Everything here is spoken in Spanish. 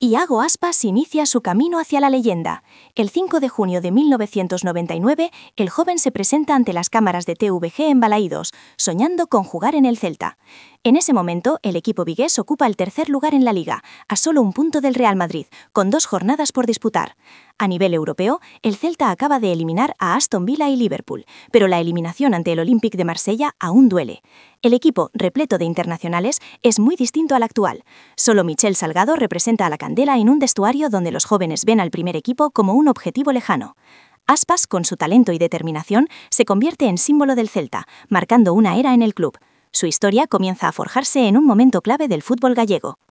Iago Aspas inicia su camino hacia la leyenda. El 5 de junio de 1999, el joven se presenta ante las cámaras de TVG en Balaídos, soñando con jugar en el Celta. En ese momento, el equipo vigués ocupa el tercer lugar en la Liga, a solo un punto del Real Madrid, con 2 jornadas por disputar. A nivel europeo, el Celta acaba de eliminar a Aston Villa y Liverpool, pero la eliminación ante el Olympique de Marsella aún duele. El equipo, repleto de internacionales, es muy distinto al actual. Solo Michel Salgado representa a la candela en un vestuario donde los jóvenes ven al primer equipo como un objetivo lejano. Aspas, con su talento y determinación, se convierte en símbolo del Celta, marcando una era en el club. Su historia comienza a forjarse en un momento clave del fútbol gallego.